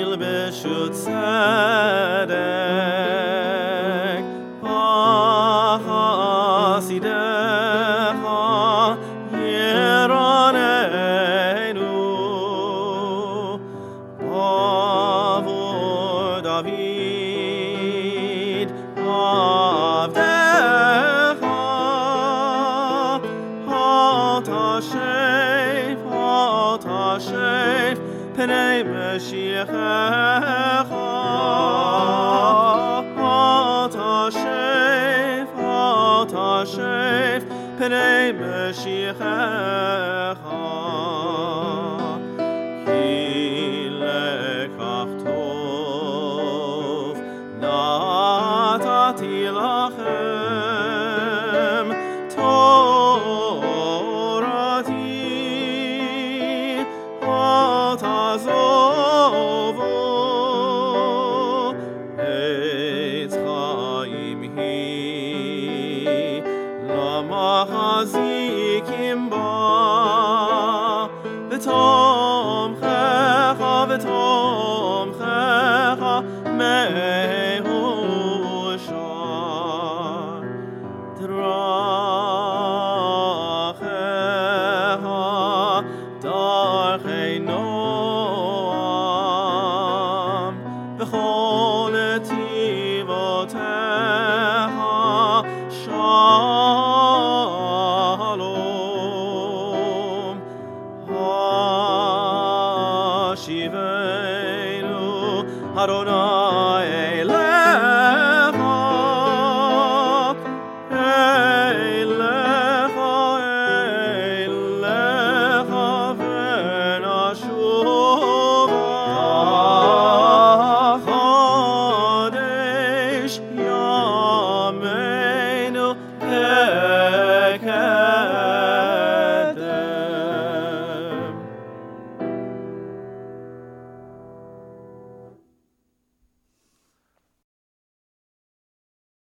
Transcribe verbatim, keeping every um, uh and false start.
Israel b'shut tzedek b'chasidecha yironeinu b'avur David avdecha hatashef hatashef P'nei Mashiachecha hatashef hatashef P'nei Mashiachecha Ki lekach tov natati lachem Torati Tazovo Eitz Chaim hi Lamachazikim ba V'tomchecha v'tomchecha mehusha Drachecha darchei noam V'chol netivotecha shalom Hashivenu Adonai